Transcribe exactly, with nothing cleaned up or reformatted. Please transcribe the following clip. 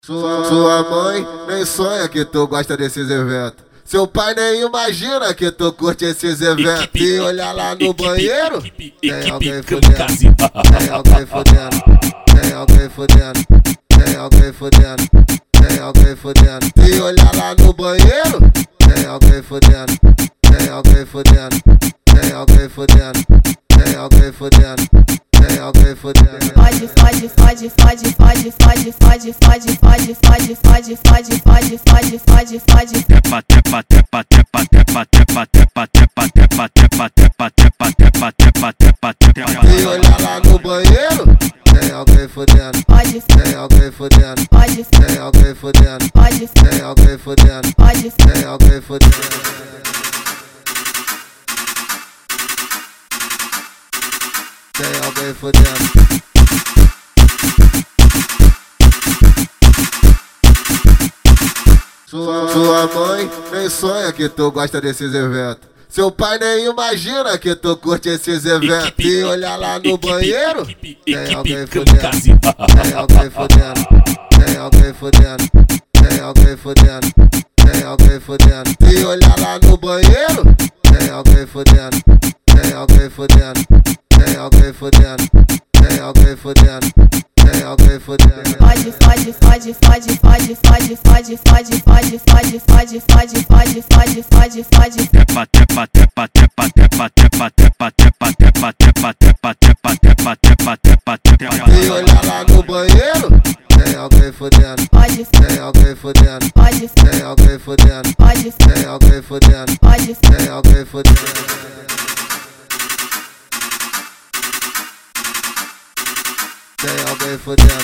Sua, sua mãe nem sonha que tu gosta desses eventos. Seu pai nem imagina que tu curte esses eventos. E olhar lá no banheiro, tem alguém fudendo, tem alguém fudendo, tem alguém fudendo, tem alguém fudendo, tem alguém fudendo. E olhar lá no banheiro, tem alguém fudendo, tem alguém fudendo, tem alguém fudendo, tem alguém fudendo. Tem alguém fodendo. Fode, fode, fode, fode, fode, fode, fode, fode, fode, fode, fode, fode, fode, fode, fode, fode. Tepa, tepa, tepa, tepa, tepa, tepa, tepa, tepa, tepa, tepa, tepa, tepa, tepa, tepa, tepa, tepa. E olhar lá no banheiro, tem alguém fodendo. Pode, tem alguém fodendo. pode, tem alguém fodendo. pode, tem alguém fodendo. pode, tem alguém fodendo. Tem alguém fodendo. Sua, sua mãe nem sonha que tu gosta desses eventos. Seu pai nem imagina que tu curte esses eventos. E olhar lá no banheiro, tem alguém fodendo. Tem alguém fodendo. Tem alguém fodendo. Tem alguém fodendo. Tem alguém fodendo. E olhar lá no banheiro, tem alguém fodendo. Tem alguém fodendo. Tem alguém fodendo, tem alguém fodendo, tem alguém fodendo. Fode, fode, fode, fode, fode, fode, fode, fode, fode, fode, fode, fode, fode, fode, fode, fode. Tepa, tepa, tepa, tepa, tepa, tepa, tepa, tepa, tepa, tepa, tepa, tepa, tepa, tepa, tepa, tepa. E olhar lá no banheiro, tem alguém fodendo. Pode, tem alguém fodendo. pode, tem alguém fodendo. pode, tem alguém fodendo. pode, tem alguém fodendo. Tem alguém fodendo.